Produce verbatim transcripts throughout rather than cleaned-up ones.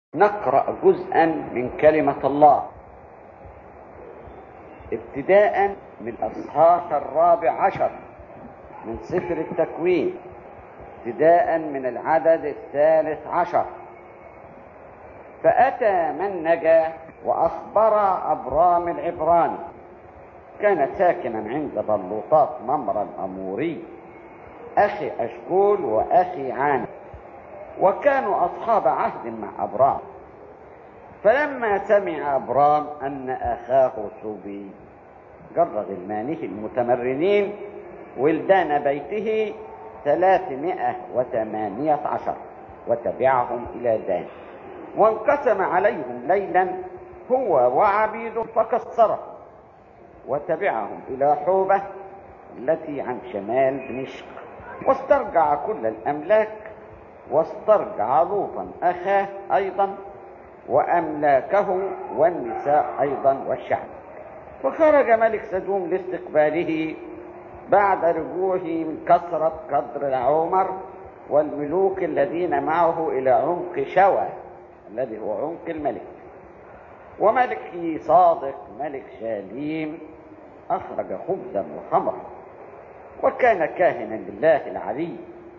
نقرأ جزءا من كلمة الله ابتداء من الأصحاح الرابع عشر من سفر التكوين، ابتداء من العدد الثالث عشر. فأتى من نجا وأخبر أبرام العبراني، كان ساكنا عند بلوطات ممر الأموري أخي أشكول وأخي عاني، وكانوا أصحاب عهد مع أبرام. فلما سمع أبرام أن أخاه سوبي جر غلمانه المتمرنين ولدان بيته ثلاثمائة وثمانية عشر وتبعهم إلى دان، وانقسم عليهم ليلا هو وعبيد فكسرهم، وتبعهم إلى حوبة التي عن شمال دمشق، واسترجع كل الأملاك، واسترجع لوطا أخاه أيضا وأملاكه والنساء أيضا والشعب. فخرج ملك سدوم لاستقباله بعد رجوعه من كثرة قدر العمر والملوك الذين معه إلى عمق شوى الذي هو عمق الملك. وملك صادق ملك شاليم أخرج خبزا وخمرا، وكان كاهنا لله العلي،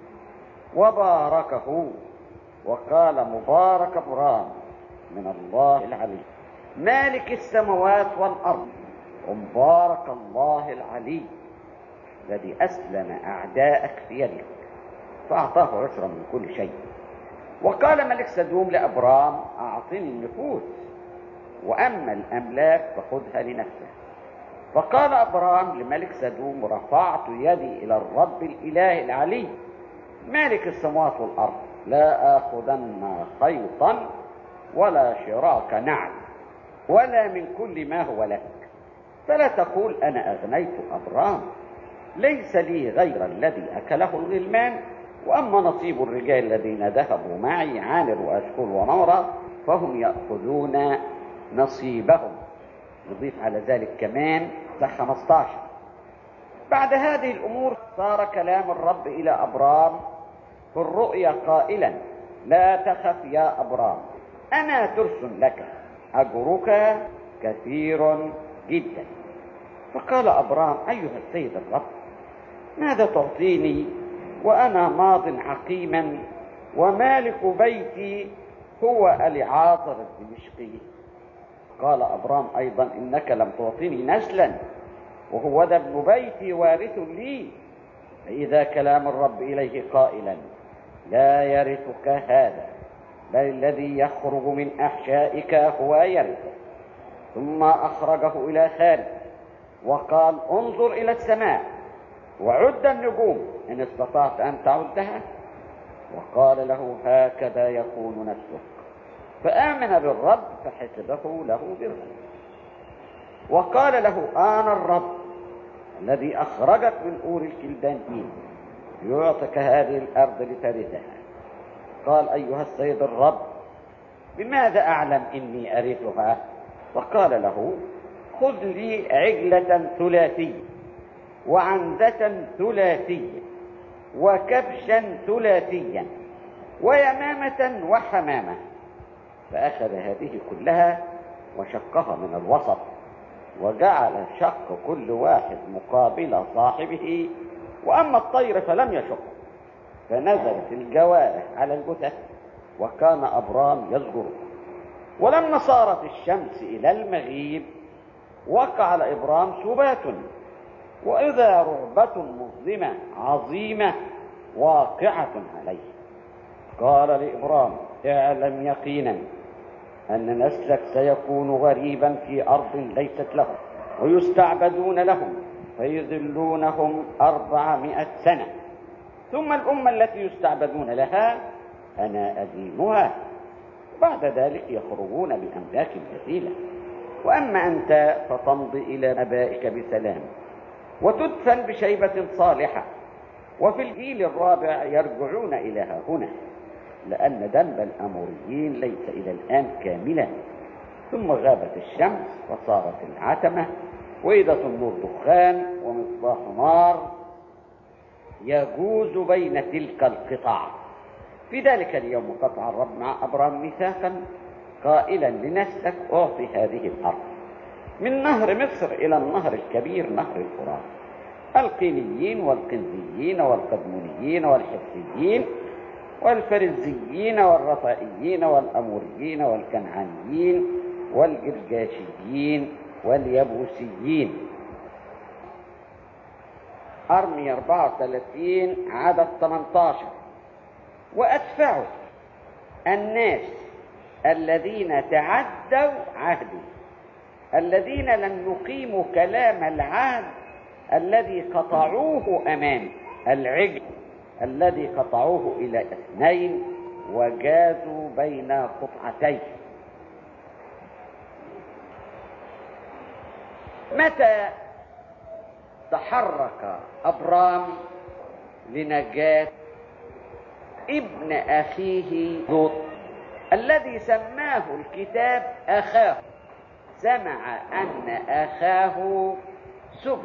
وباركه وقال: مبارك أبرام من الله العلي مالك السماوات والأرض، ومبارك الله العلي الذي أسلم أعداءك في يدك فأعطاه عشرا من كل شيء. وقال ملك سدوم لأبرام: أعطني النفوس، وأما الأملاك فخذها لنفسه. فقال أبرام لملك سدوم: رفعت يدي إلى الرب الإله العلي مالك السماوات والأرض، لا آخذن خيطا ولا شراك نعل ولا من كل ما هو لك، فلا تقول أنا أغنيت أبرام، ليس لي غير الذي أكله الغلمان، وأما نصيب الرجال الذين ذهبوا معي عامر وأشكول ونورا فهم يأخذون نصيبهم. نضيف على ذلك كمان خمسة عشر. بعد هذه الأمور صار كلام الرب إلى أبرام في الرؤيا قائلا: لا تخف يا أبرام، أنا ترس لك، أجرك كثير جدا. فقال أبرام: أيها السيد الرب، ماذا تعطيني وأنا ماض عقيما، ومالك بيتي هو اليعازر الدمشقي؟ قال أبرام أيضا: إنك لم تعطيني نسلا، وهو ذا ابن بيتي وارث لي. فإذا كلام الرب إليه قائلا: لا يرثك هذا، بل الذي يخرج من أحشائك هو يرثك. ثم أخرجه إلى خارج وقال: انظر إلى السماء وعد النجوم إن استطعت أن تعدها. وقال له: هكذا يكون نسلك. فآمن بالرب فحسبه له برا. وقال له: أنا الرب الذي أخرجك من أور الكلدانيين ليعطك هذه الأرض لترثها. قال: أيها السيد الرب، بماذا أعلم إني أرثها؟ فقال له: خذ لي عجلة ثلاثية وعنزة ثلاثية وكبشا ثلاثيا ويمامة وحمامة. فأخذ هذه كلها وشقها من الوسط، وجعل شق كل واحد مقابل صاحبه، وأما الطير فلم يشق، فنزلت الجوارح على الجثث، وكان أبرام يزجر. ولما صارت الشمس إلى المغيب وقع على إبرام سبات، وإذا رعبة مظلمة عظيمة واقعة عليه. قال لإبرام: اعلم يقينا أن نسلك سيكون غريبا في أرض ليست لهم، ويستعبدون لهم فيذلونهم أربعمائة سنة، ثم الأمة التي يستعبدون لها أنا أدينها، بعد ذلك يخرجون بأملاك جزيلة. وأما أنت فتمضي إلى آبائك بسلام، وتدفن بشيبة صالحة، وفي الجيل الرابع يرجعون إلى هنا، لأن ذنب الأموريين ليس إلى الآن كاملا. ثم غابت الشمس وصارت العتمة، وإذا النور دخان ومصباح نار يجوز بين تلك القطع. في ذلك اليوم قطع الرب مع أبرام ميثاقا قائلا لنسلك أعطي هذه الأرض من نهر مصر إلى النهر الكبير نهر الفرات، القينيين والقنزيين والقدمونيين والحثيين والفرزيين والرفائيين والأموريين والكنعانيين والجرجاشيين واليبوسيين. أرميا أربعة وثلاثين عدد ثمانية عشر. وأدفعوا الناس الذين تعدوا عهدي، الذين لم يقيموا كلام العهد الذي قطعوه أمامي، العجل الذي قطعوه إلى اثنين وجازوا بين قطعتين. متى تحرك أبرام لنجاة ابن أخيه لوط الذي سماه الكتاب أخاه؟ سمع أن أخاه سبي،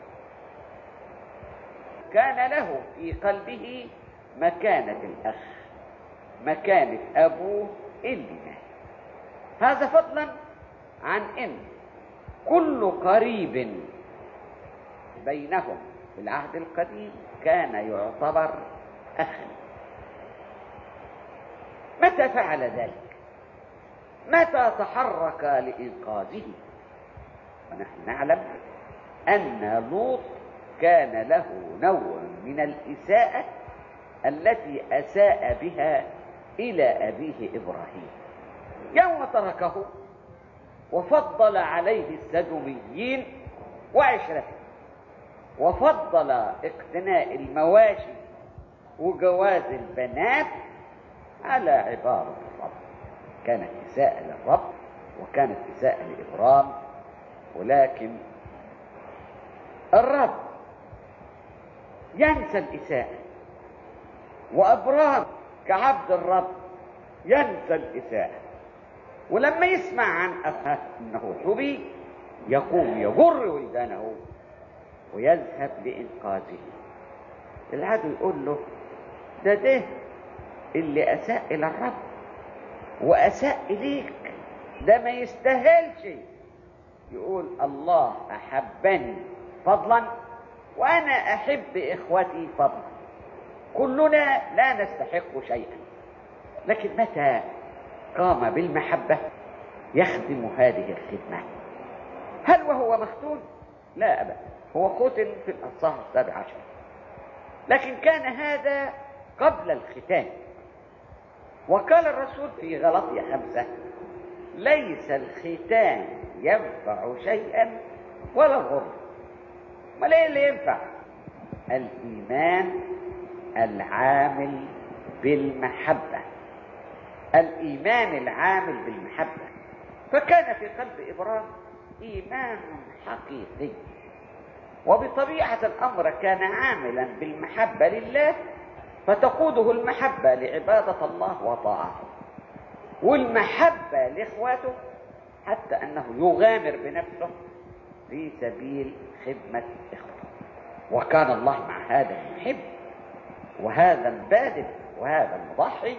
كان له في قلبه مكانة الأخ، مكانة أبوه اللي مات. هذا فضلا عن أن كل قريب بينهم في العهد القديم كان يعتبر أخا. متى فعل ذلك؟ متى تحرك لإنقاذه؟ ونحن نعلم أن لوط كان له نوع من الإساءة التي أساء بها إلى أبيه إبراهيم يوم تركه وفضل عليه السدوميين وعشرته، وفضل اقتناء المواشي وجواز البنات على عبارة الرب. كانت إساءة للرب وكانت إساءة لإبرام، ولكن الرب ينسى الإساءة، وأبرام كعبد الرب ينسى الإساءة. ولما يسمع عن أخاه أنه حبي يقوم يجر ولدانه ويذهب لإنقاذه. العدو يقول له ده ده اللي أساء إلى الرب وأساء إليك، ده ما يستاهلش. يقول الله أحبني فضلا وأنا أحب إخوتي فضلا، كلنا لا نستحق شيئا. لكن متى قام بالمحبة يخدم هذه الخدمة. هل وهو مختون؟ لا أبدا، هو قتل في الأصحاح السابع عشر، لكن كان هذا قبل الختان. وقال الرسول في غلطية خمسة: ليس الختان ينفع شيئا ولا الغر. ما ليه اللي ينفع؟ الإيمان العامل بالمحبة، الإيمان العامل بالمحبة. فكان في قلب إبراهيم إيمان حقيقي، وبطبيعة الأمر كان عاملا بالمحبة لله، فتقوده المحبة لعبادة الله وطاعته، والمحبة لإخواته، حتى أنه يغامر بنفسه في سبيل خدمة إخواته. وكان الله مع هذا المحب وهذا الباذل وهذا المضحي،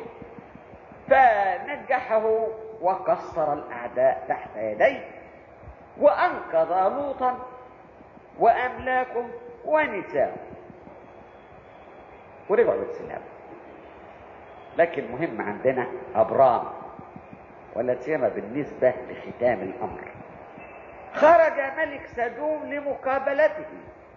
فنجحه وكسر الأعداء تحت يديه، وأنقذ لوطا وأملاكه ونساءه ورجعوا بالسلام. لكن مهم عندنا أبرام، ولا سيما بالنسبة لختام الأمر. خرج ملك سدوم لمقابلته،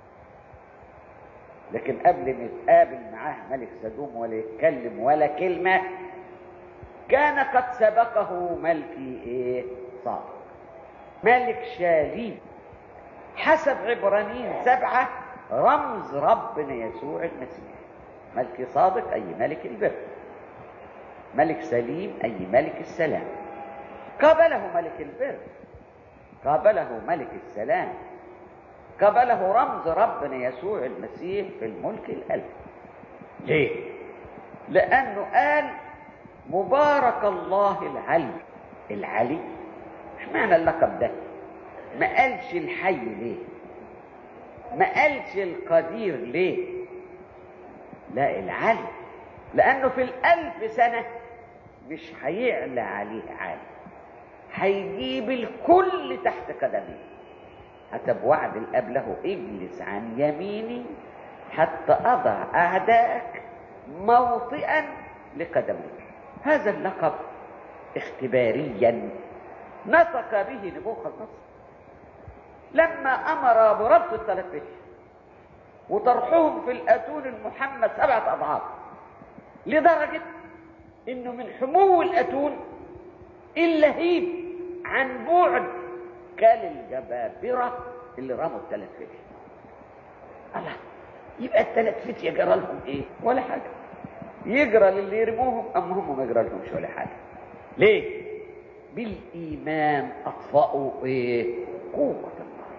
لكن قبل ما يتقابل معاه ملك سدوم ولا يتكلم ولا كلمة، كان قد سبقه ملكي ايه صادق، ملك شاليم، حسب عبرانيين سبعة رمز ربنا يسوع المسيح. ملك صادق أي ملك البر، ملك سليم أي ملك السلام. قابله ملك البر، قابله ملك السلام، قابله رمز ربنا يسوع المسيح في الملك الألف. ليه؟ لأنه قال مبارك الله العلي. العلي مش معنى اللقب ده، ما قالش الحي ليه، ما قالش القدير ليه، لا، العلي لأنه في الألف سنة مش هيعلى عليه عالي، هيجيب الكل تحت قدميه. حسب وعد الأب له: اجلس عن يميني حتى أضع أعدائك موطئا لقدميك. هذا اللقب اختباريا نطق به نبوخذ نصر لما أمر بربط الثلاث فتية وطرحهم في الأتون المحمد سبعة أضعاف، لدرجة إنه من حمو الأتون اللهيب عن بعد كال الجبابرة اللي رموا الثلاث فتية. الله، يبقى الثلاث فتية جرى لهم إيه؟ ولا حاجة. يجرى للي يرموهم، أما هم ما يجرى لهمش ولا حاجة. ليه؟ بالإيمان أطفأوا إيه؟ قوة النار.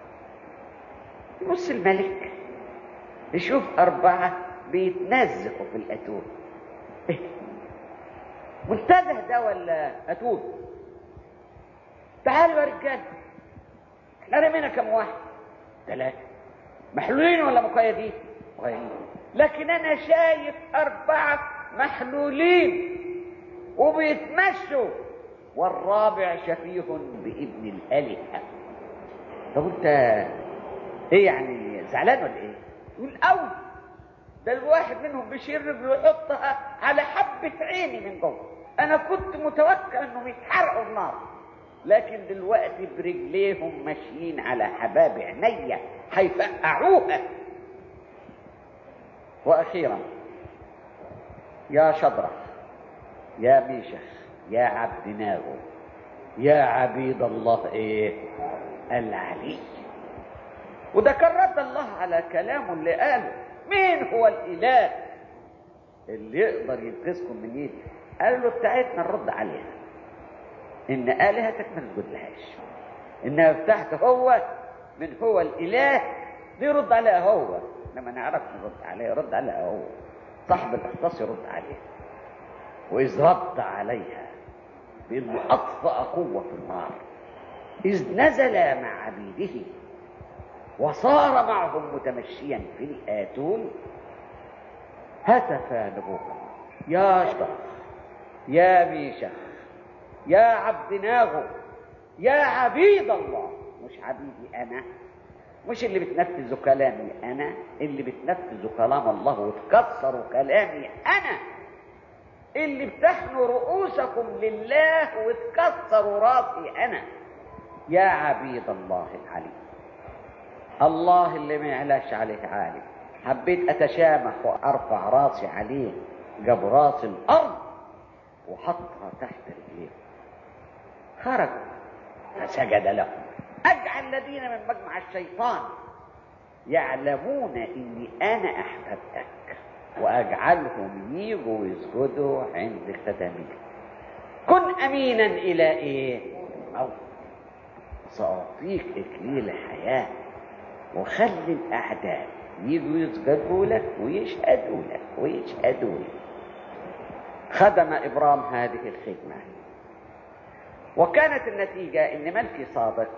يبص الملك يشوف أربعة بيتنزقوا في الأتون. إيه؟ منتزه ده ولا أتون؟ تعالوا يا رجال، احنا رمينا كم واحد؟ ثلاثة. محلولين ولا مقيدين؟ مقيدين. لكن أنا شايف أربعة محلولين وبيتمشوا، والرابع شفيه بابن الآلهة. طب أنت إيه يعني، زعلان ولا إيه؟ يقول أوي، ده الواحد منهم بيشير رجله ويحطها على حبة عيني من جوه. أنا كنت متوقع إنهم يتحرقوا النار، لكن دلوقتي برجليهم ماشيين على حباب عينيا هيفقعوها. وأخيرا يا شدرخ، يا ميشخ، يا عبد ناغو، يا عبيد الله ايه العلي. وده كان رد الله على كلامه اللي قاله: مين هو الاله اللي يقدر ينقذكم من ايدي؟ قال له: بتاعتنا نرد عليها، ان الهتك ما نسجدلهاش، انها بتاعته هو، من هو الاله دي يرد عليها هو. لما نعرف نرد عليها يرد عليها هو، صاحب الاختصاص يرد عليها. واذ رد عليها بانه اطفأ قوة النار، اذ نزل مع عبيده وصار معهم متمشيا في الآتون، هتف نبوخذ: يا شدرخ، يا ميشخ، يا عبد ناغو، يا عبيد الله. مش عبيدي أنا، مش اللي بتنفذوا كلامي أنا، اللي بتنفذوا كلام الله وتكسروا كلامي أنا، اللي بتحنوا رؤوسكم لله وتكسروا راسي أنا. يا عبيد الله العلي، الله اللي ما يعلاش عليه عالي. حبيت أتشامخ وأرفع راسي عليه، جاب راس الأرض وحطها تحت رجليه. خرج فسجد له. أجعل الذين من مجمع الشيطان يعلمون إني أنا أحببتك وأجعلهم ييجوا ويسجدوا عند قدميك. كن أمينا إلى إيه؟ الموت، سأعطيك إكليل حياة، وخلي الأعداء ييجوا يسجدوا لك ويشهدوا لك ويشهدوا لك. خدم إبرام هذه الخدمة، وكانت النتيجة إن ملكي صادق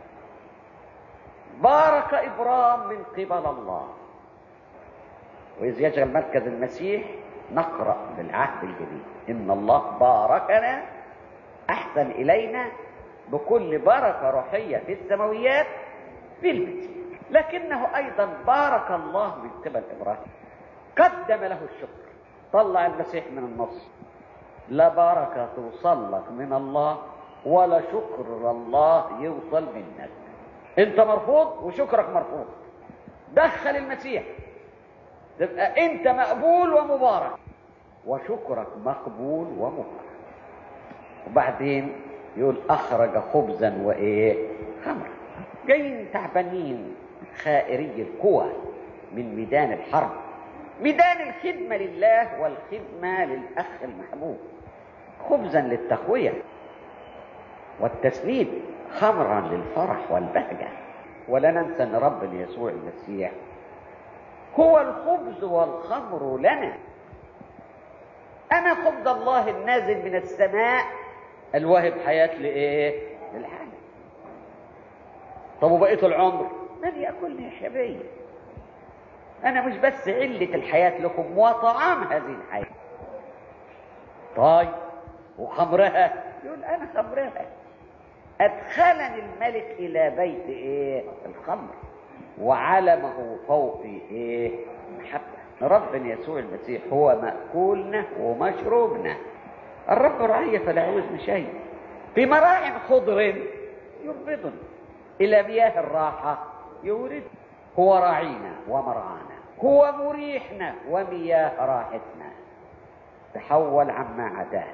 بارك إبرام من قبل الله. وإذ يشغل مركز المسيح نقرأ بالعهد الجديد: إن الله باركنا، أحسن إلينا بكل بركة روحية في السماويات في المسيح. لكنه أيضا بارك الله من قبل إبراهيم، قدم له الشكر، طلع المسيح من النص. لا بركة توصل لك من الله ولا شكر الله يوصل منك. انت مرفوض وشكرك مرفوض. دخل المسيح تبقى انت مقبول ومبارك، وشكرك مقبول ومبارك. وبعدين يقول: اخرج خبزا وايه خمرا. جايين تعبانين خائري القوى من ميدان الحرب، ميدان الخدمة لله والخدمة للأخ المحبوب. خبزا للتقوية والتسنيد، خمرا للفرح والبهجة. ولا ننسى أن ربنا يسوع المسيح هو الخبز والخمر لنا. أنا خبز الله النازل من السماء الواهب حياة لإيه؟ للعالم. طب وبقية العمر من يأكلني يا شبيه؟ انا مش بس علة الحياة لكم وطعام هذه الحياة. طيب وخمرها؟ يقول انا خمرها. ادخلني الملك الى بيت ايه؟ الخمر، وعلمه فوق ايه؟ محبة. ربنا يسوع المسيح هو مأكولنا ومشروبنا. الرب رعية فلا يعوزني شيء، في مراع خضر يربضني، إلى مياه الراحة يورد. هو راعينا ومرعانا، هو مريحنا ومياه راحتنا. تحول عما عداه.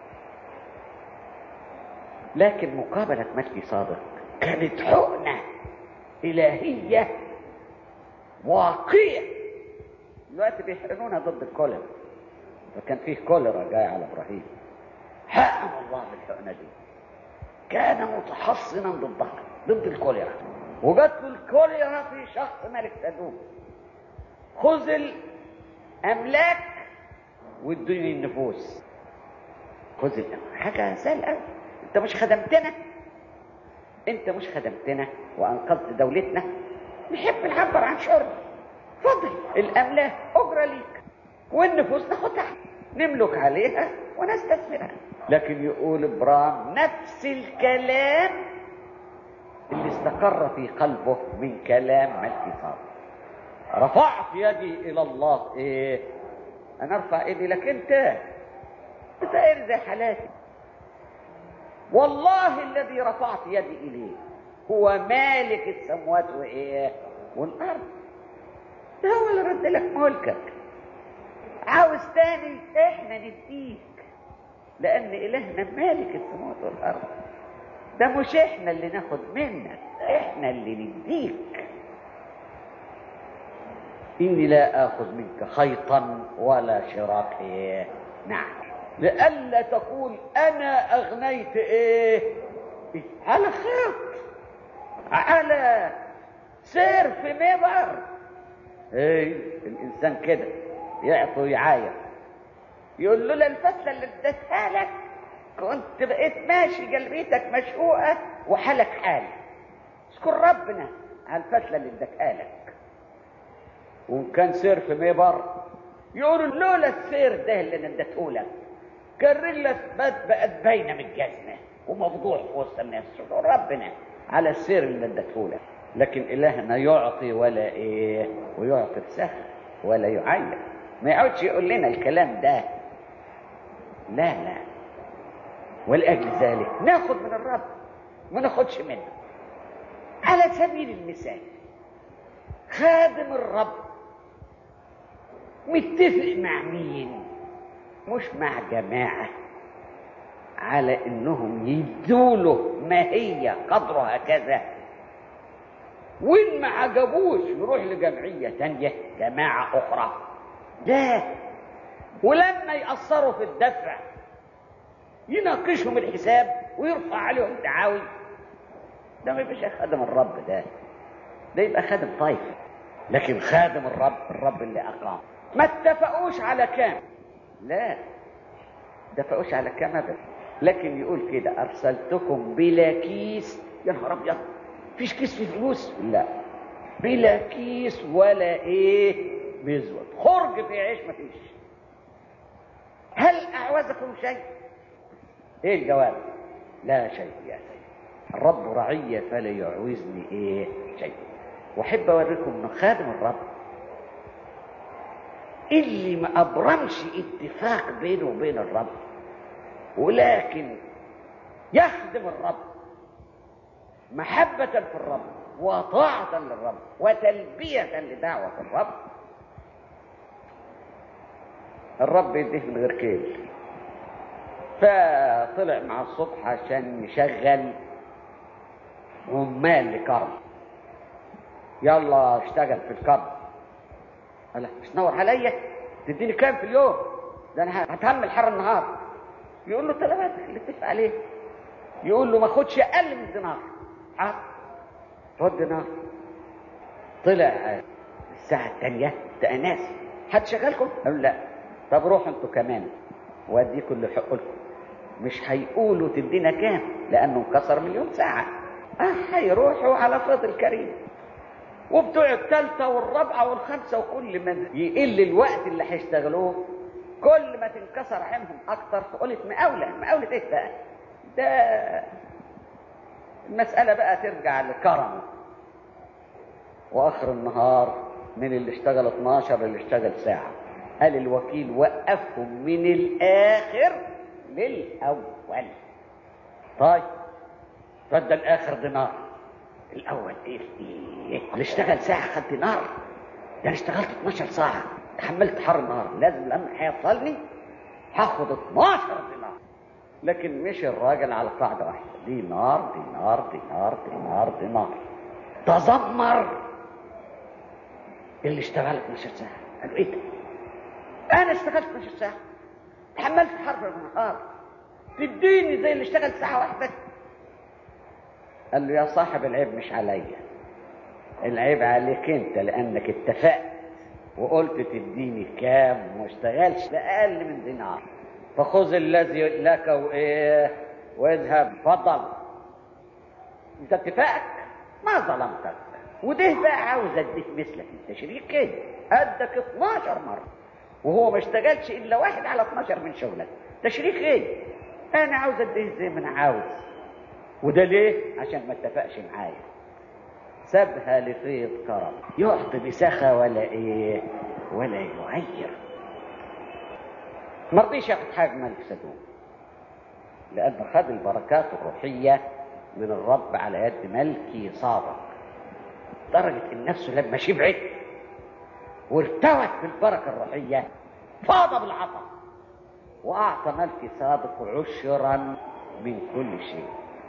لكن مقابلة مجدي صادق كانت حقنة إلهية واقعية. دلوقتي بيحقنونا ضد الكوليرا، فكان فيه كوليرا جاي على إبراهيم، حقن الله بالحقنة دي، كان متحصنا ضدها، ضد الكوليرا. وجات له الكوليرا في شخص ملك سدوم. خذ الأملاك وادوني النفوس. خذ الأملاك، حاجة سهلة قوي. انت مش خدمتنا؟ انت مش خدمتنا وانقذت دولتنا؟ نحب نعبر عن شعور. فضل الاملاك اجرى ليك، والنفوس ناخدها نملك عليها ونستثمرها. لكن يقول ابراهيم نفس الكلام اللي استقر في قلبه من كلام ملكي صادق. رفعت يدي الى الله. ايه؟ انا ارفع ايدي لك انت؟ انت ايه زي حالاتي؟ والله الذي رفعت يدي إليه هو مالك السماوات وإيه؟ والأرض. ده هو اللي رد لك ملكك. عاوز تاني؟ إحنا نديك، لأن إلهنا مالك السماوات والأرض. ده مش إحنا اللي ناخد منك، إحنا اللي نديك. إني لا آخذ منك خيطا ولا شراك إيه؟ نعم، لألا تقول أنا أغنيت إيه؟ على خيط، على سير في مبر. إيه الإنسان كده يعطي يعاير، يقول له الفتلة اللي اديتها لك كنت بقيت ماشي قلبيتك مشقوقة وحالك حال. اشكر ربنا على الفتلة اللي اديتها لك. وإن كان سير في مبر يقولوا لولا السير ده اللي اديته لك كان رجلك بقت باينه من الجزمه ومفضوح في وسط الناس. شكر ربنا على السير اللي ادته لك. لكن الهنا يعطي ولا ايه؟ ويعطي بسهل ولا يعير. ما يقعدش يقول لنا الكلام ده. لا لا. ولاجل ذلك ناخد من الرب ما ناخدش منه. على سبيل المثال خادم الرب متفق مع مين؟ مش مع جماعة على انهم يدوله ما هي قدرها كذا، وإن ما عجبوش يروح لجمعية تانية، جماعة أخرى. لا، ولما يأثروا في الدفع يناقشهم الحساب ويرفع عليهم دعاوي. ده ما يبقاش خادم الرب، ده ده يبقى خادم طيف. لكن خادم الرب، الرب اللي أقام. ما اتفقوش على كام، لا اتفقوش على كام أبدا. لكن يقول كده أرسلتكم بلا كيس. يا نهار أبيض، فيش كيس في فلوس؟ لا، بلا كيس ولا ايه بيزود. خرج في عيش مفيش. هل أعوزكم شيء؟ ايه الجواب؟ لا شيء يا سيد، الرب رعية فلا يعوزني ايه شيء. واحب اوريكم انه خادم الرب اللي ما ابرمش اتفاق بينه وبين الرب، ولكن يخدم الرب محبة في الرب وطاعة للرب وتلبية لدعوة الرب. الرب يديه من غير كيل. فطلع مع الصبح عشان يشغل عمال لكرم. يلا اشتغل في الكرم. قال مش تنور عليا؟ تديني كام في اليوم؟ ده انا هتحمل حر النهار. يقول له طلباتك اللي اتفق عليه. يقول له ما خدش اقل من دينار. اه خد دينار. طلع الساعة الثانية لقى ناس هتشغلكم؟ قالوا لا. طب روحوا انتوا كمان واديكم اللي حق لكم. مش هيقولوا تدينا كام لانه انكسر مليون ساعة. اه هيروحوا على فضل كريم. وبتوع الثالثة والرابعة والخامسة، وكل ما يقل الوقت اللي هيشتغلوه كل ما تنكسر عينهم اكتر. تقولت مقاولة مقاولة ايه بقى؟ ده المسألة بقى ترجع لكرم. واخر النهار من اللي اشتغل اتناشر اللي اشتغل ساعة، قال الوكيل وقفهم من الاخر للاول. طيب فدى الاخر دينار، الاول ايه ايه اللي اشتغل ساعة خد دينار؟ ده انا اشتغلت اتناشر ساعة تحملت حر النهار، لازم لما هيوصلني هاخد اتناشر دينار. لكن مشي الراجل على قاعدة واحدة، دينار دينار دينار دينار دينار. تذمر اللي اشتغل اتناشر ساعة، قالوا ايه ده؟ انا اشتغلت اتناشر ساعة تحملت حر النهار، تديني زي اللي اشتغل ساعة واحدة؟ قال له يا صاحب العيب مش عليا، العيب عليك انت، لانك اتفقت وقلت تديني كام وما اشتغلش باقل من دينار، فخذ الذي لك وايه واذهب. فضل انت اتفاقك ما ظلمتك، وده بقى عاوز اديك مثلك انت شريك كده قدك اتناشر مره وهو ما اشتغلش الا واحد على اتناشر من شغلك، ده شريك ايه؟ انا عاوز اديه زي ما انا عاوز. وده ليه؟ عشان ما اتفقش معايا. سابها لفيض كرم، يعطي بسخة ولا ايه ولا يغير. ما رضيش ياخد حاجه ملك سدوم، لانه خد البركات الروحيه من الرب على يد ملكي صادق، درجه ان نفسه لما شبعت وارتوت بالبركه الروحيه فاض بالعطاء، واعطى ملكي صادق عشرا من كل شيء.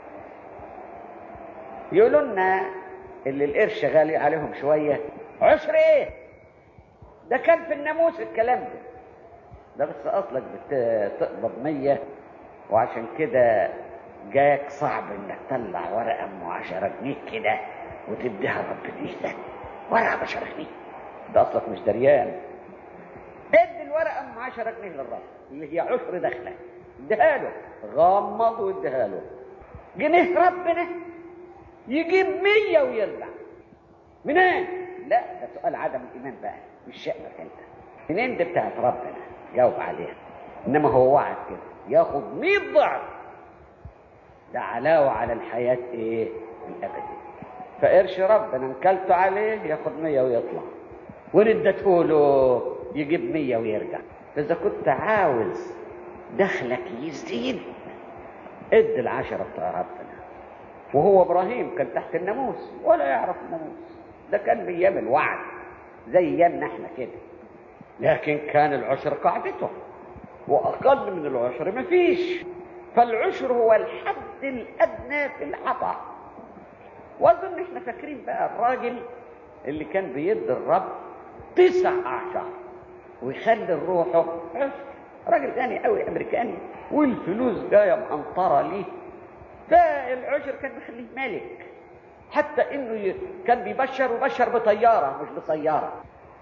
يقولوا لنا اللي القرش غالي عليهم شويه، عشر ايه؟ ده كان في الناموس الكلام ده، ده بس اصلك بتقبض مية، وعشان كده جاك صعب انك تطلع ورقه ام عشرة جنيه كده وتديها رب ايدك، ورقه بعشرة جنيه، ده اصلك مش دريان. ادي الورقه ام عشرة جنيه للرب اللي هي عشر دخله، اديها له، غمض واديها له. جنيه ربنا يجيب مية ويرجع منين؟ لا ده سؤال عدم الايمان بقى، مش شأنك انت. منين دي بتاعت ربنا؟ جاوب عليها. انما هو وعد كده ياخد مية ضعف، ده علاوه على الحياه ايه الابديه. فقرش ربنا انكلته عليه ياخد مية ويطلع، وان اديته له يجيب مية ويرجع. فاذا كنت عاوز دخلك يزيد ادي العشرة بتاع ربنا. وهو ابراهيم كان تحت الناموس ولا يعرف الناموس، ده كان بيام الوعد زي ايامنا احنا كده، لكن كان العشر قاعدته، واقل من العشر مفيش. فالعشر هو الحد الادنى في العطاء. واظن احنا فاكرين بقى الراجل اللي كان بيدي الرب تسع اعشار ويخلي روحه عشر، راجل غني قوي امريكاني والفلوس جايه مقنطره ليه، فالعشر كان بيخليه ملك، حتى انه كان بيبشر وبشر بطياره مش بسياره.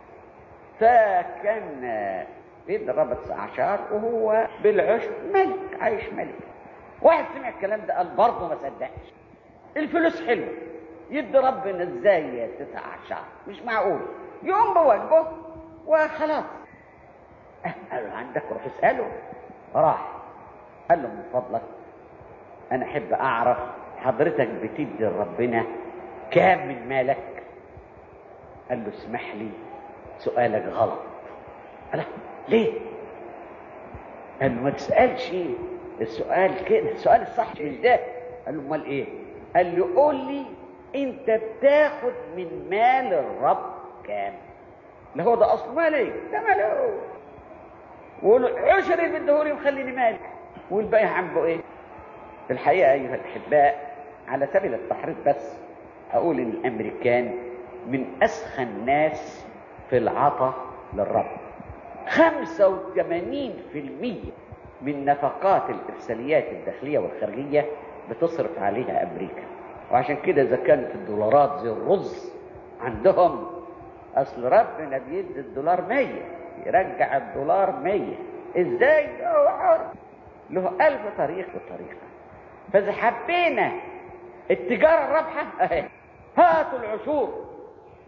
فكان بيدي الرب تسع اعشار وهو بالعشر ملك عايش ملك. واحد سمع الكلام ده قال برضه ما صدقش، الفلوس حلوه يدي ربنا ازاي تسع اعشار؟ مش معقول. يقوم بواجبه وخلاص. قال له عندك روح اساله. راح قال له من فضلك انا احب اعرف حضرتك بتدي لربنا كام من مالك؟ قال له اسمح لي سؤالك غلط. قال ليه؟ قال له ما تسالش السؤال كده، السؤال الصح مش ده. قال له امال ايه؟ قال له قول لي انت بتاخد من مال الرب كام؟ لا هو ده اصل مالي، ده ماله، والعشر اللي بدهولي مخليني مالي، والباقي عمله ايه؟ في الحقيقه ايها الاحباء على سبيل التحريض بس اقول ان الامريكان من اسخن الناس في العطاء للرب. خمسة وثمانين بالمية من نفقات الارساليات الداخليه والخارجيه بتصرف عليها امريكا، وعشان كده اذا كانت الدولارات زي الرز عندهم، اصل ربنا بيدي الدولار مية يرجع الدولار مية. ازاي؟ هو حر، له الف طريق وطريقه. فاذا حبينا التجاره الرابحه اهي، هاتوا العشور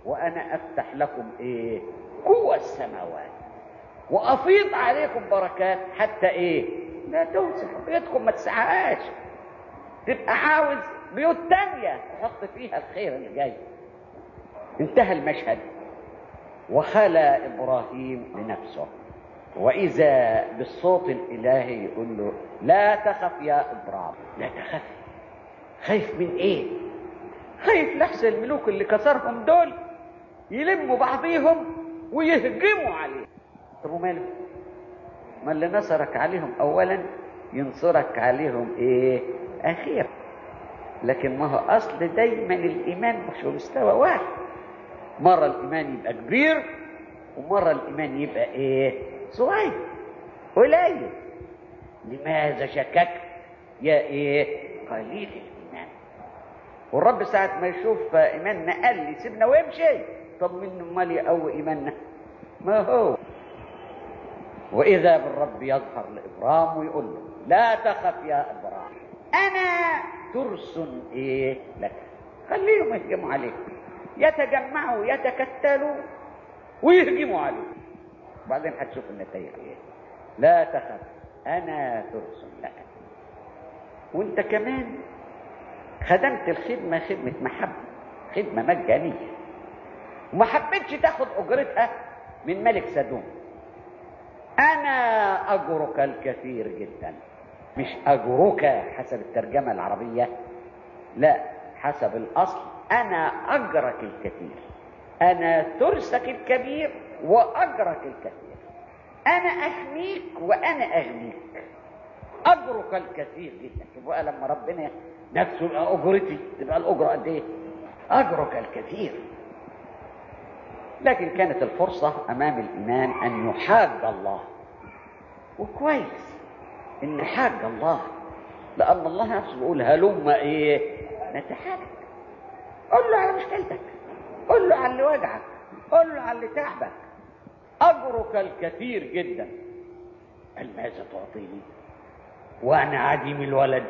وأنا أفتح لكم إيه؟ قوة السماوات، وأفيض عليكم بركات حتى إيه؟ لا توسع بيوتكم، ما تسعهاش، تبقى عاوز بيوت تانية تحط فيها الخير اللي جاي. انتهى المشهد، وخلى إبراهيم لنفسه، وإذا بالصوت الإلهي يقول له لا تخف يا إبراهيم، لا تخف. خايف من إيه؟ خايف لحسن الملوك اللي كسرهم دول يلموا بعضيهم ويهجموا عليه. طب وماله؟ ما اللي نصرك عليهم أولا ينصرك عليهم إيه؟ أخيرا. لكن ما هو أصل دايما الإيمان مش مستوى واحد، مرة الإيمان يبقى كبير ومرة الإيمان يبقى إيه؟ صغير قليل. لماذا شككت يا إيه؟ قليل الإيمان. والرب ساعة ما يشوف إيماننا قال لي سيبنا ويمشي، طب من امال يقوي إيماننا؟ ما هو. وإذا بالرب يظهر لإبرام ويقول له لا تخف يا إبرام، أنا ترس إيه لك. خليهم يهجموا عليك، يتجمعوا يتكتلوا ويهجموا عليك، وبعدين هتشوف النتائج ايه. لا تخف انا ترس لك. وانت كمان خدمت الخدمه خدمه محبه، خدمه مجانيه، وما حبيتش تاخد اجرتها من ملك سدوم. انا اجرك الكثير جدا، مش اجرك حسب الترجمه العربيه، لا حسب الاصل انا اجرك الكثير، انا ترسك الكبير واجرك الكثير، انا احميك وانا اغنيك. اجرك الكثير جدا. تبقى لما ربنا نفسه يبقى اجرتي، تبقى الاجره قد ايه؟ اجرك الكثير. لكن كانت الفرصه امام الايمان ان يحاج الله، وكويس ان حاج الله، لان الله نفسه بيقول هلم ايه؟ نتحاج. قل له على مشكلتك، قل له على اللي وجعك، قل له على اللي تعبك. اجرك الكثير جدا. قال ماذا تعطيني وانا عديم الولد؟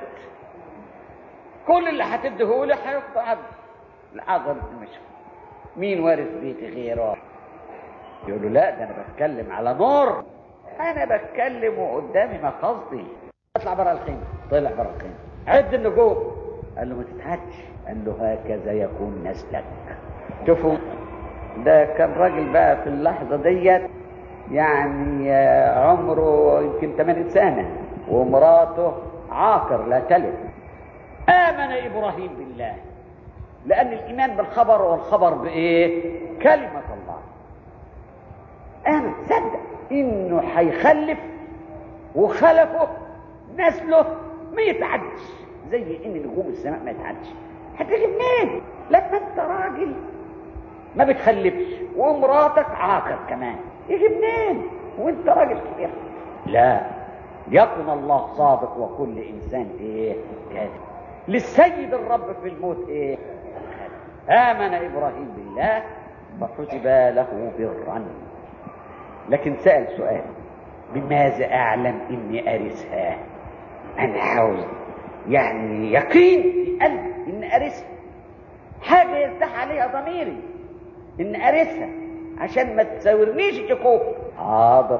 كل اللي هتديه لي هياخده عبد العظم المشهد، مين وارث بيتي غيره؟ يقول له لا، ده انا بتكلم على نور، انا بتكلم قدامي مقاصدي. اطلع بره الخيمه. طلع بره الخيمه، عد النجوم. قال له ما تتعدش. قال له هكذا يكون نسلك. شوفوا، ده كان راجل بقى في اللحظه ديت يعني عمره يمكن ثمانين سنه، ومراته عاقر لا تلد. امن ابراهيم بالله، لان الايمان بالخبر، والخبر بايه؟ كلمه الله. امن، صدق انه هيخلف، وخلفه نسله ما يتعدش، زي ان نجوم السماء ما يتعدش. هتيجي منين لما انت راجل ما بتخلفش ومراتك عاقر كمان؟ يجي منين وانت راجل كبير؟ لا، يكن الله صادق وكل انسان ايه؟ كاذب. للسيد الرب في الموت ايه؟ امن ابراهيم بالله فحسب له برا. لكن سأل سؤال، بماذا اعلم اني ارثها؟ انا عاوز يعني يقين في قلبي ان ارثها، حاجه يرتاح عليها ضميري ان ارثها، عشان ما تساورنيش شكوك. حاضر،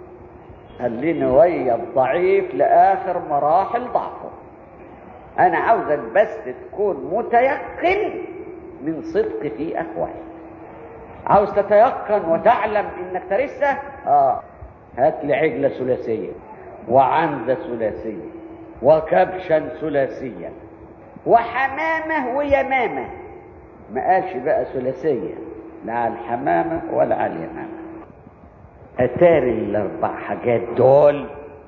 خليني ويا الضعيف لاخر مراحل ضعفه. انا عاوزك بس تكون متيقن من صدق في اقوالي. عاوز تتيقن وتعلم انك ترثها؟ اه هات لي عجله ثلاثيه، وعنزه ثلاثيه، وكبشا ثلاثيا، وحمامه ويمامه. ما قالش بقى ثلاثيه، لا على الحمامه ولا على اليمامه. اتاري الاربع حاجات دول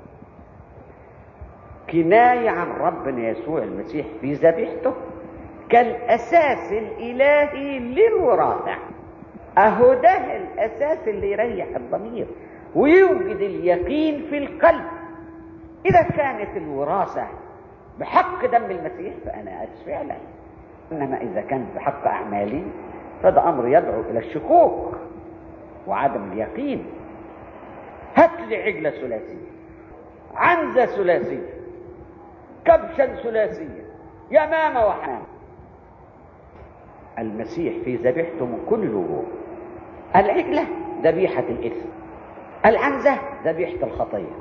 كنايه عن ربنا يسوع المسيح في ذبيحته كالاساس الالهي للوراثه. اهو ده الاساس اللي يريح الضمير ويوجد اليقين في القلب. اذا كانت الوراثه بحق دم المسيح فانا ارث فعلا، انما اذا كانت بحق اعمالي فده امر يدعو الى الشكوك وعدم اليقين. هات لي عجله ثلاثيه، عنزه ثلاثيه، كبشا ثلاثيه، يمامه وحمامه. المسيح في ذبيحته من كل الوجوه. العجلة ذبيحة الإثم، العنزة ذبيحة الخطية،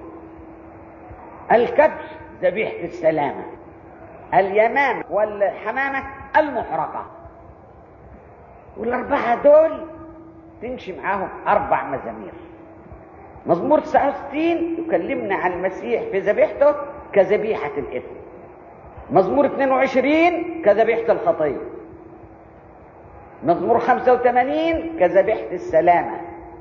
الكبش ذبيحة السلامة، اليمامة والحمامة المحرقة. والأربعة دول تمشي معاهم أربع مزامير. مزمور تسعة وستين يكلمنا عن المسيح في ذبيحته كذبيحة الإثم، مزمور اثنين وعشرين كذبيحة الخطية، مزمور خمسة وثمانين كذبيحة السلامة،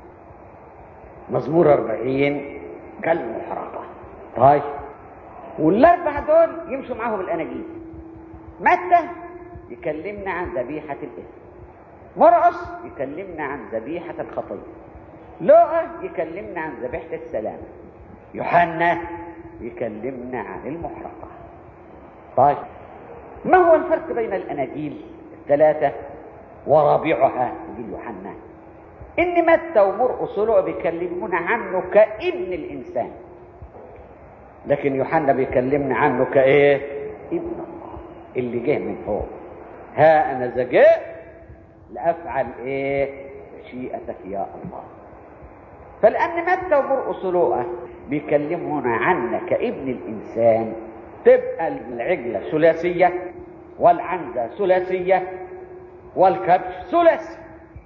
مزمور أربعين كالمحرقة. طيب، والأربعة دول يمشوا معاهم الأناجيل. متى يكلمنا عن ذبيحة الإثم، مرقس يكلمنا عن ذبيحة الخطية، لوقا يكلمنا عن ذبيحة السلام، يوحنا يكلمنا عن المحرقة. طيب، ما هو الفرق بين الأناجيل الثلاثة ورابعها إنجيل يوحنا؟ إن متى ومرقس ولوقا بيكلمونا عنه كابن الإنسان، لكن يوحنا بيكلمنا عنه كإيه؟ ابن الله اللي جه من فوق. ها أنا ذا جئت لأفعل إيه؟ مشيئتك يا الله. فلأن متى ومرقس ولوقا بيكلمونا عنه كابن الإنسان، تبقى العجلة ثلاثية، والعنزة ثلاثية، والكبش ثلاثي.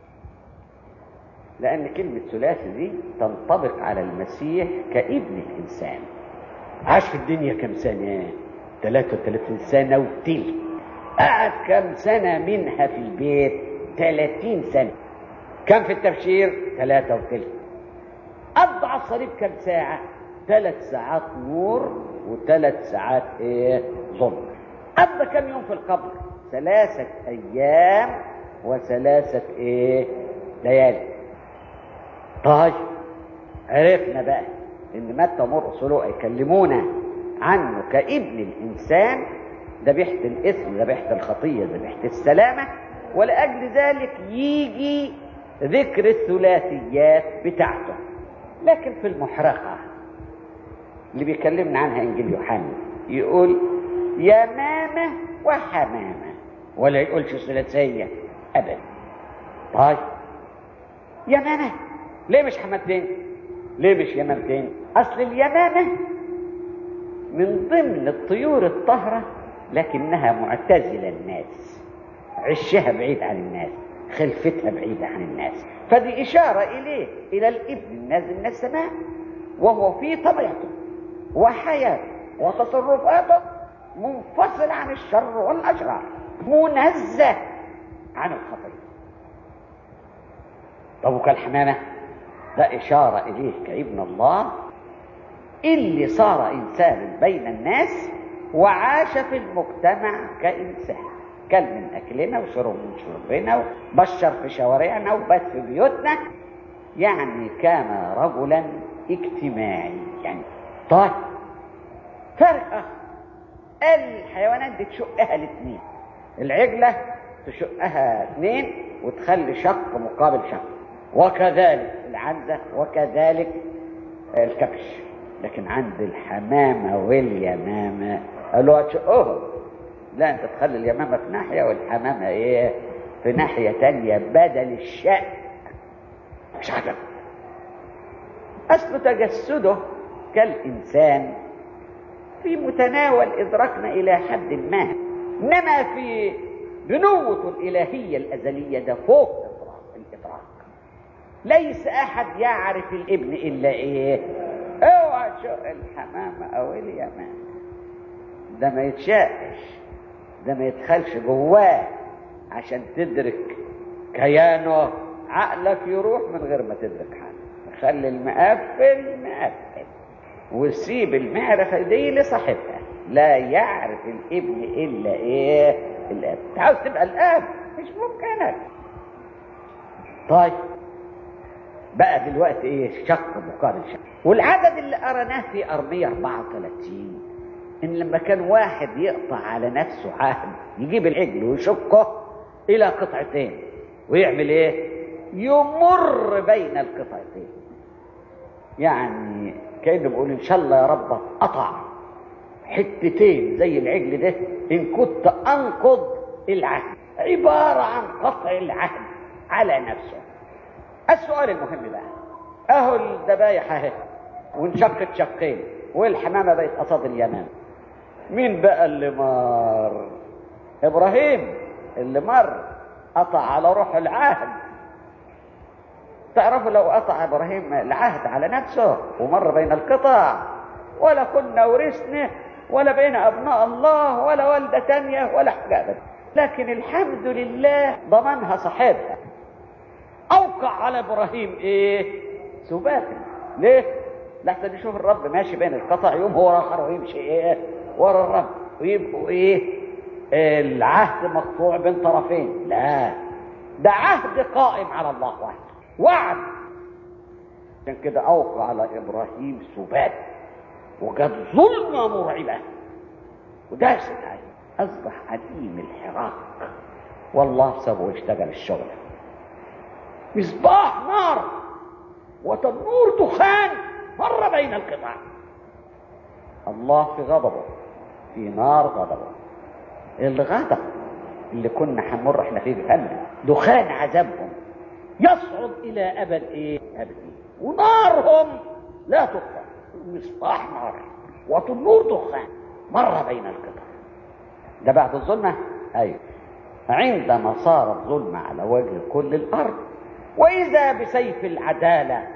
لأن كلمة ثلاثي دي تنطبق على المسيح كابن الإنسان. عاش في الدنيا كم سنة؟ ثلاثة وثلاثين سنة وتلت. قعد كم سنة منها في البيت؟ ثلاثين سنة. كم في التبشير؟ ثلاثة وتلت. قضى على الصليب كم ساعة؟ ثلاث ساعات نور وثلاث ساعات ايه؟ ظلم. قضى كم يوم في القبر؟ ثلاثة أيام وثلاثة ايه؟ ليالي. طيب، عرفنا بقى ان متى ومرقس ولوقا يكلمونا عنه كابن الانسان، ذبيحة الاثم، ذبيحة الخطية، ذبيحة السلامة. ولأجل ذلك يجي ذكر الثلاثيات بتاعته. لكن في المحرقة اللي بيكلمنا عنها انجيل يوحنا يقول يمامة وحمامة، ولا يقولش ثلاثية ابدا. طيب، يمامة ليه مش حمامتين؟ ليه مش يمامتين؟ اصل اليمامة من ضمن الطيور الطاهرة، لكنها معتزلة الناس، عشها بعيد عن الناس، خلفتها بعيدة عن الناس. فدي إشارة إليه، إلى الابن النازل من السماء، وهو في طبيعته وحياته وتصرفاته منفصل عن الشر والأشرار، منزه عن الخطية. طب وكالحمامة ده إشارة إليه كابن الله اللي صار إنسان بين الناس وعاش في المجتمع كإنسان، كل من أكلنا وشرب من شربنا وبشر في شوارعنا وبات في بيوتنا، يعني كان رجلا اجتماعيا. يعني طيب، فرق آخر، الحيوانات دي تشقها الاثنين، العجلة تشقها اثنين وتخلي شق مقابل شق، وكذلك العنزة وكذلك الكبش. لكن عند الحمامة واليمامة قالوا هتشقهم، لا، انت تخلي اليمامة في ناحية والحمامة ايه في ناحية تانية بدل الشق. مش عجب، اصل تجسده كالانسان في متناول ادراكنا الى حد ما، انما في بنوته الالهية الازلية ده فوق الادراك. ليس احد يعرف الابن الا ايه؟ اوعى تشق الحمامة او اليمامة، ده ما يتشقش، ده ما يدخلش جواه عشان تدرك كيانه. عقلك يروح من غير ما تدرك حاجه. خلي المقفل مقفل وسيب المعرفه دي لصاحبها. لا يعرف الابن الا ايه؟ الاب. عاوز تبقى الاب؟ مش ممكنك. طيب بقى دلوقتي ايه؟ شق مقابل شق. والعدد اللي قرناه في ارمية أربعة وثلاثين ان لما كان واحد يقطع على نفسه عهد يجيب العجل ويشقه الى قطعتين ويعمل ايه؟ يمر بين القطعتين. يعني كأنه بيقول ان شاء الله يا رب قطع حتتين زي العجل ده ان كنت انقض العهد. عبارة عن قطع العهد على نفسه. السؤال المهم بقى، اهو الذبايح اهي وانشقت شقين والحمامة بقت قصاد اليمن، مين بقى اللي مر؟ ابراهيم اللي مر، قطع على روح العهد. تعرفوا لو قطع ابراهيم العهد على نفسه ومر بين القطع، ولا كنا ورثنا ولا بقينا ابناء الله ولا والدة تانية ولا حاجة، لكن الحمد لله ضمنها صاحبها. اوقع على ابراهيم ايه؟ سباتا. ليه؟ لحسن يشوف الرب ماشي بين القطع، يوم هو اخر ويمشي ايه ورا الرب، ويبقوا ايه العهد مقطوع بين طرفين. لا، ده عهد قائم على الله وحده، وعد. عشان كده اوقع على ابراهيم سبات، وجد ظلمه مرعبه وداست عليه، اصبح عديم الحراك، والله سابه يشتغل الشغل. مصباح نار وتنور دخان مر بين القطع. الله في غضبه، في نار غضبه. الغضب اللي كنا حنمر احنا فيه جهنم، دخان عذابهم يصعد الى ابد ايه؟ ابد إيه؟ ونارهم لا تطفأ. مصباح نار وتنور دخان مر بين القطع. ده بعد الظلمه. ايوه، عندما صارت ظلمه على وجه كل الارض، واذا بسيف العداله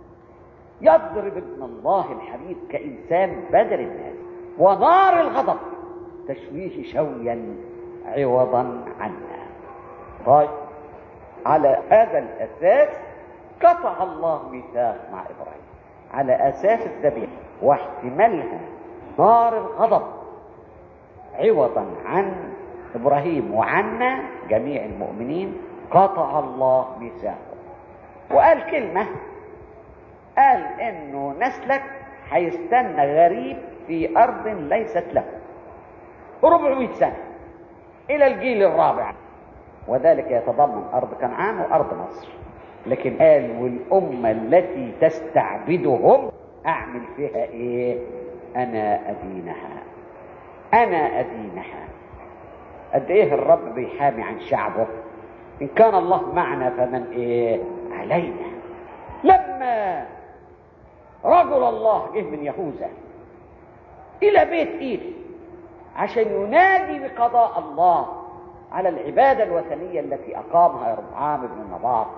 يضرب ابن الله الحميد كإنسان بدل الناس، ونار الغضب تشويه شويا عوضا عنا. طيب، على هذا الأساس قطع الله ميثاق مع إبراهيم، على أساس الذبيحة واحتمالها نار الغضب عوضا عن إبراهيم وعنا جميع المؤمنين. قطع الله ميثاقه وقال كلمة، قال انه نسلك هيستنى غريب في ارض ليست له أربعمائة سنة الى الجيل الرابع، وذلك يتضمن ارض كنعان وارض مصر. لكن قال والامة التي تستعبدهم اعمل فيها ايه؟ انا ادينها، انا ادينها. قد ايه الرب بيحامي عن شعبه. ان كان الله معنا فمن ايه علينا. لما رجل الله جه من يهوذا الى بيت ايلي عشان ينادي بقضاء الله على العبادة الوثنية التي اقامها يربعام بن النباط،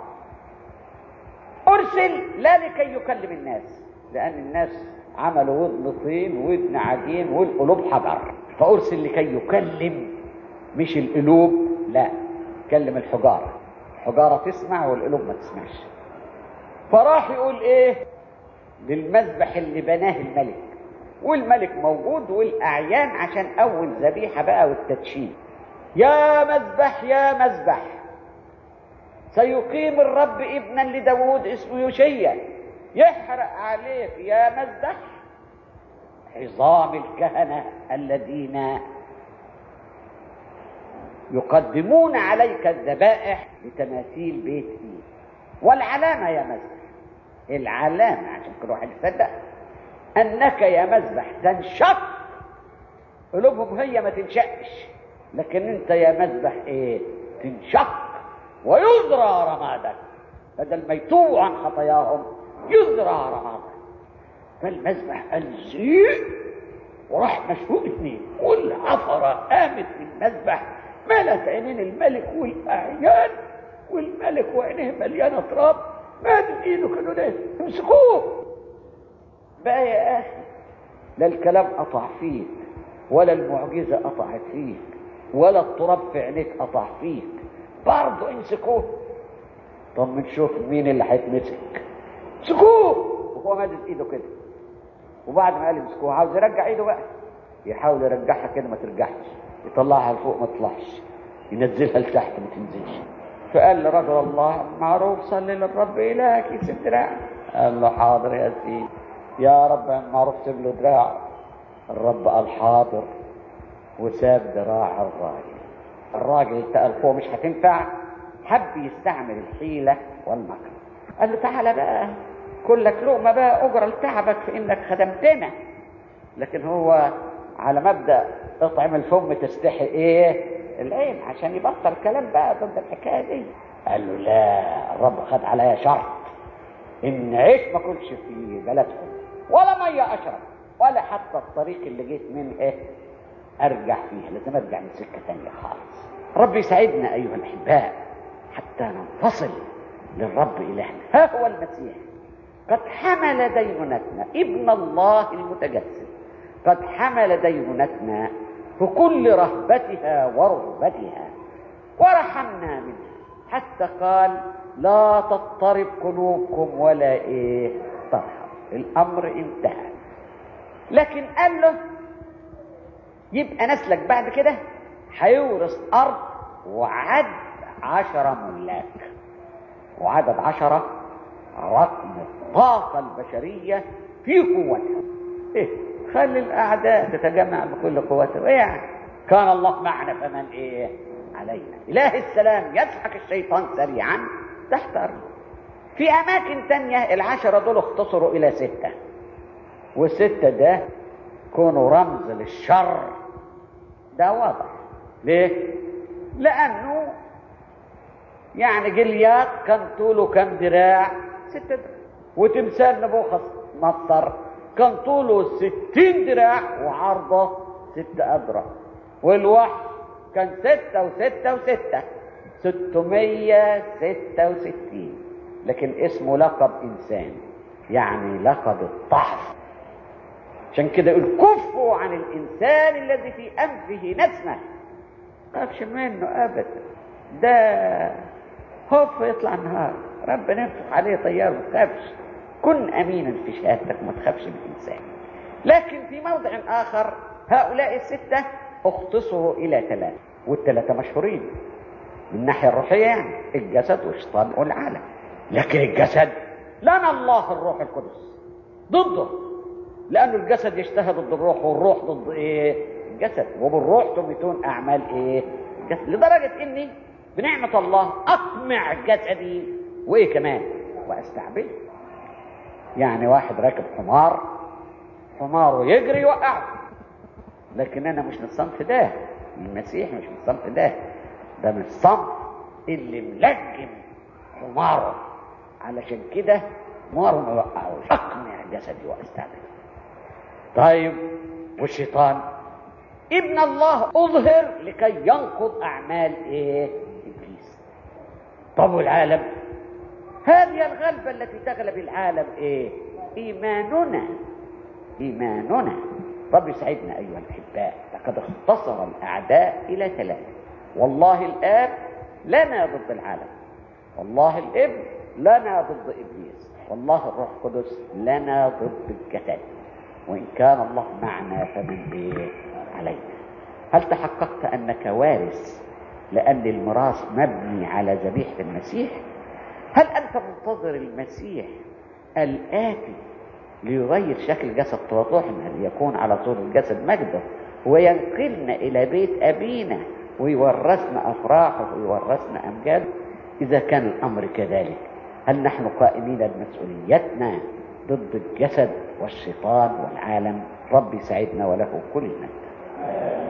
ارسل لا لكي يكلم الناس، لان الناس عملوا ودن طين ودن عجين والقلوب حجر، فارسل لكي يكلم مش القلوب، لا، كلم الحجارة. الحجارة تسمع والقلوب ما تسمعش. فراح يقول ايه للمذبح اللي بناه الملك، والملك موجود والاعيان عشان اول ذبيحة بقى والتدشين. يا مذبح يا مذبح، سيقيم الرب ابنا لداود اسمه يوشيا، يحرق عليك يا مذبح عظام الكهنة الذين يقدمون عليك الذبائح لتماثيل بيت إيل. والعلامة يا مذبح، العلامة عشان كل واحد يصدق انك يا مذبح تنشق. قلوبهم هي ما تنشقش، لكن انت يا مذبح ايه؟ تنشق ويزرع رمادك، بدل ما يتوبوا عن خطاياهم يزرع رمادك. فالمذبح الزيق وراح مشهوق اتنين، والعفرة قامت من المذبح ملت عينين الملك والاعيان، والملك وعينيه مليانه تراب، مادت ايده كانوا ليه امسكوه. بقى يا اخي، لا الكلام قطع فيك، ولا المعجزه قطعت فيك، ولا التراب في عينيك قطع فيك، برضه امسكوه. طب نشوف مين اللي هيتمسك. امسكوه وهو مادت ايده كده، وبعد ما قال امسكوه عاوز يرجع ايده بقى، يحاول يرجعها كده ما ترجعش، يطلعها لفوق ما تطلعش، ينزلها لتحت ما تنزلش. فقال لرجل الله معروف صلي للرب إلهك يسيب دراعه. قال له حاضر يا سيدي، يا رب معروف سيب له دراعه. الرب قال حاضر وساب دراع الراجل. الراجل التقى فوق مش هتنفع، حب يستعمل الحيلة والمكر. قال له تعالى بقى كلك لقمة بقى أجر لتعبك في إنك خدمتنا. لكن هو على مبدأ اطعم الفم تستحي ايه العين عشان يبطل كلام بقى ضد الحكايه دي. قال له لا، الرب خد عليا شرط ان عيش ما كنتش في بلدكم ولا ميه اشرب ولا حتى الطريق اللي جيت منه ارجع فيها، لازم ارجع من سكه ثانيه خالص. رب يساعدنا ايها الاحباء حتى ننفصل للرب الهنا. ها هو المسيح قد حمل دينونتنا، ابن الله المتجسد قد حمل دينونتنا بكل رهبتها ورغبتها ورحمنا منها، حتى قال لا تضطرب قلوبكم ولا ايه ترهب. الامر انتهى. لكن قال له يبقى نسلك بعد كده هيورث ارض وعد عشرة ملاك، وعدد عشرة رقم الطاقة البشرية في قوتها. إيه؟ خلي الأعداء تتجمع بكل قوتها. إيه يعني؟ كان الله معنا فمن إيه علينا. إله السلام يسحق الشيطان سريعا تحت أرضه. في أماكن تانية العشرة دول اختصروا إلى ستة، والستة ده كونوا رمز للشر. ده واضح. ليه؟ لأنه يعني جليات كان طوله كم دراع؟ ستة دراع. وتمثال نبوخذ نصر كان طوله ستين دراع وعرضه ستة أذرع. والوحش كان ستة وستة وستة ستمية ستة وستين. لكن اسمه لقب إنسان، يعني لقب الضعف. عشان كده يقول كفوا عن الإنسان الذي في أنفه نسمة. ما تخافش منه أبدا، ده هوف يطلع النهار، ربنا ينفخ عليه طيار. ما تخافش، كن أمينا في شهادتك، ما تخافش من الإنسان. لكن في موضع آخر هؤلاء الستة اختصروا إلى ثلاثة، والثلاثة مشهورين من الناحية الروحية، يعني الجسد والشيطان والعالم. لكن الجسد لنا الله الروح القدس ضده، لأنه الجسد يجتهد ضد الروح، والروح ضد إيه؟ الجسد. وبالروح تميتون أعمال إيه؟ الجسد. لدرجة إني بنعمة الله أطمع جسدي وإيه كمان وأستعبده. يعني واحد راكب حمار، حماره يجري يوقعه، لكن أنا مش من الصنف ده. المسيح مش من الصنف ده، ده من الصنف اللي ملجم حماره، علشان كده حماره ما يوقعوش. أقمع جسدي وأستعبده. طيب والشيطان ابن الله أظهر لكي ينقض أعمال إيه؟ إبليس. طب والعالم؟ هذه الغلبة التي تغلب العالم إيه؟ إيماننا. إيماننا. رب يسعدنا أيها الأحباء. لقد اختصر الأعداء إلى ثلاثة. والله الآب لنا ضد العالم، والله الابن لنا ضد إبليس، والله الروح القدس لنا ضد الجسد. وإن كان الله معنا فمن إيه علينا. هل تحققت أنك وارث لأن الميراث مبني على ذبيحة المسيح؟ هل أنت منتظر المسيح الآتي ليغير شكل جسد تواضعنا ليكون على صورة الجسد مجده وينقلنا إلى بيت أبينا ويورثنا أفراحه ويورثنا أمجاده؟ إذا كان الأمر كذلك، هل نحن قائمين بمسؤوليتنا ضد الجسد والشيطان والعالم؟ ربي يسعدنا وله كل المجد.